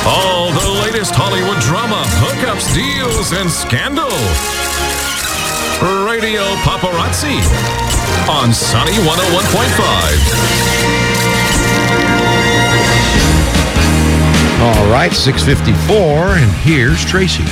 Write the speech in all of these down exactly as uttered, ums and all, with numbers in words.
All the latest Hollywood drama, hookups, deals, and scandal. Radio Paparazzi on Sunny one oh one point five. All right, six fifty-four, and here's Tracy.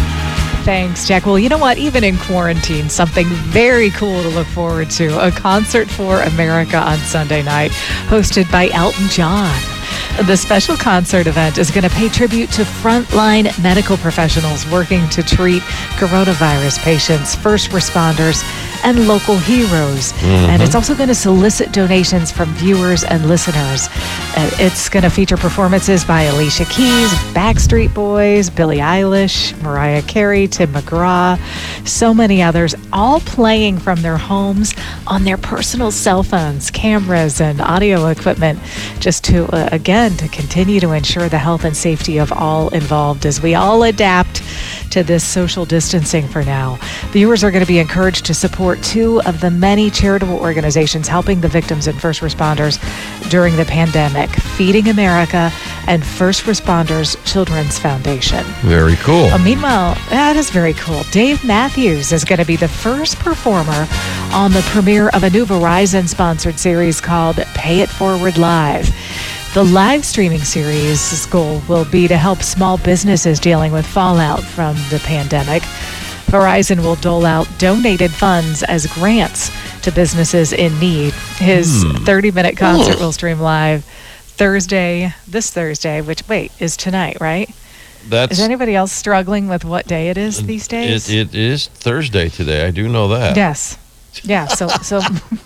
Thanks, Jack. Well, you know what? Even in quarantine, something very cool to look forward to. A concert for America on Sunday night, hosted by Elton John. The special concert event is going to pay tribute to frontline medical professionals working to treat coronavirus patients, first responders, and local heroes. Mm-hmm. And it's also going to solicit donations from viewers and listeners. Uh, it's going to feature performances by Alicia Keys, Backstreet Boys, Billie Eilish, Mariah Carey, Tim McGraw, so many others, all playing from their homes on their personal cell phones, cameras, and audio equipment, just to, uh, again, to continue to ensure the health and safety of all involved as we all adapt to this social distancing for now. Viewers are going to be encouraged to support two of the many charitable organizations helping the victims and first responders during the pandemic, Feeding America and First Responders Children's Foundation. Very cool. Uh, meanwhile, that is very cool. Dave Matthews is going to be the first performer on the premiere of a new Verizon-sponsored series called Pay It Forward Live. The live streaming series' goal will be to help small businesses dealing with fallout from the pandemic. Verizon will dole out donated funds as grants to businesses in need. His thirty-minute concert will stream live Thursday, this Thursday, which, wait, is tonight, right? That's, is anybody else struggling with what day it is these days? It, it is Thursday today. I do know that. Yes. Yeah, so... so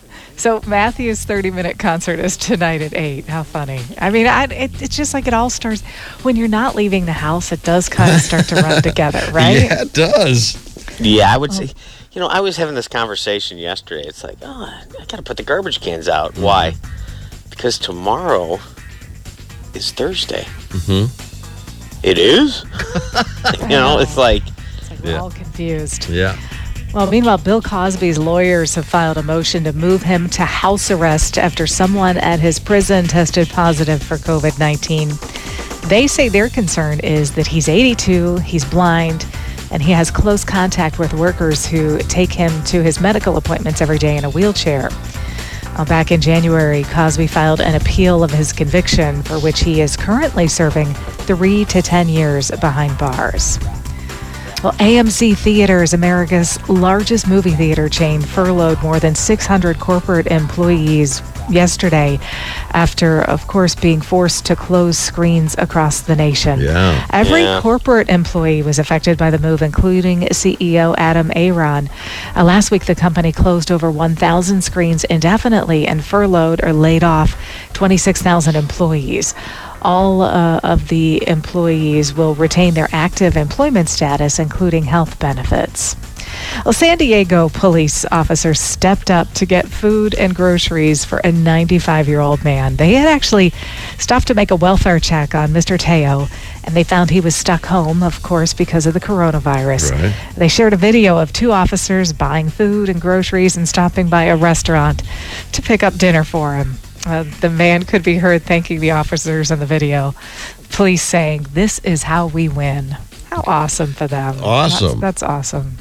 So Matthew's thirty-minute concert is tonight at eight. How funny. I mean, I, it, it's just like it all starts, when you're not leaving the house, it does kind of start to run together, right? Yeah, it does. Yeah, I would say, you know, I was having this conversation yesterday. It's like, oh, I got to put the garbage cans out. Mm-hmm. Why? Because tomorrow is Thursday. Mm-hmm. It is? You know, it's like... It's like we're yeah. all confused. Yeah. Well, meanwhile, Bill Cosby's lawyers have filed a motion to move him to house arrest after someone at his prison tested positive for covid nineteen. They say their concern is that he's eighty-two, he's blind, and he has close contact with workers who take him to his medical appointments every day in a wheelchair. Well, back in January, Cosby filed an appeal of his conviction, for which he is currently serving three to ten years behind bars. Well, A M C Theaters, America's largest movie theater chain, furloughed more than six hundred corporate employees yesterday after, of course, being forced to close screens across the nation. Yeah. Every yeah. corporate employee was affected by the move, including C E O Adam Aron. Uh, last week, the company closed over one thousand screens indefinitely and furloughed or laid off twenty-six thousand employees. All uh, of the employees will retain their active employment status, including health benefits. Well, San Diego police officers stepped up to get food and groceries for a ninety-five-year-old man. They had actually stopped to make a welfare check on Mister Teo, and they found he was stuck home, of course, because of the coronavirus. Right. They shared a video of two officers buying food and groceries and stopping by a restaurant to pick up dinner for him. Uh, the man could be heard thanking the officers in the video. Police saying, "This is how we win." How awesome for them. Awesome. That's, that's awesome.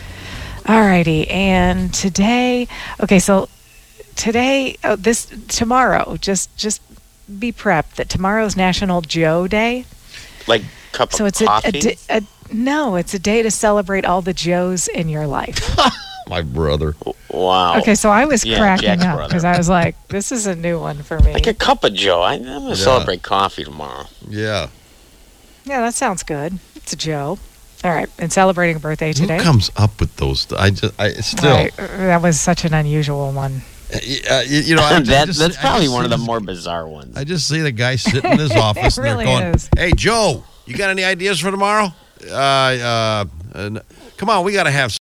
All righty. And today, okay, so today, oh, this, tomorrow, just just be prepped that tomorrow's National Joe Day. Like cup So of it's a, coffee? a, a, no, it's a day to celebrate all the Joes in your life. My brother. Wow. Okay, so I was Yeah, cracking Jack's up brother. because I was like, this is a new one for me. Like a cup of Joe. I, I'm going to Yeah. celebrate coffee tomorrow. Yeah. Yeah, that sounds good. It's a Joe. All right, and celebrating a birthday today. Who comes up with those? I just, I still. Right, that was such an unusual one. Uh, you, you know, I just, that, just- that's I probably just one see of the this- more bizarre ones. I just see the guy sitting in his office It and really they're going, is. "Hey, Joe, you got any ideas for tomorrow? Uh, uh, uh, come on, we got to have